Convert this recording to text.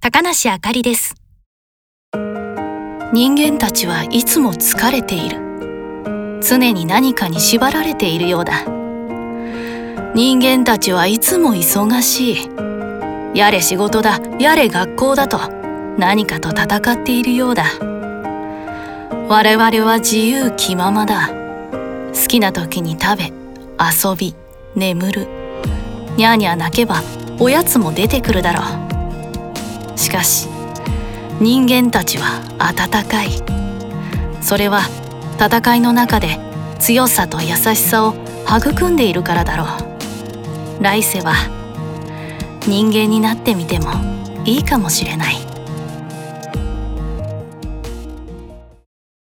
高梨あかりです。人間たちはいつも疲れている。常に何かに縛られているようだ。人間たちはいつも忙しい。やれ仕事だ、やれ学校だと何かと戦っているようだ。我々は自由気ままだ。好きな時に食べ、遊び、眠る。にゃーにゃー泣けばおやつも出てくるだろう。しかし人間たちは温かい。それは戦いの中で強さと優しさを育んでいるからだろう。来世は人間になってみてもいいかもしれない。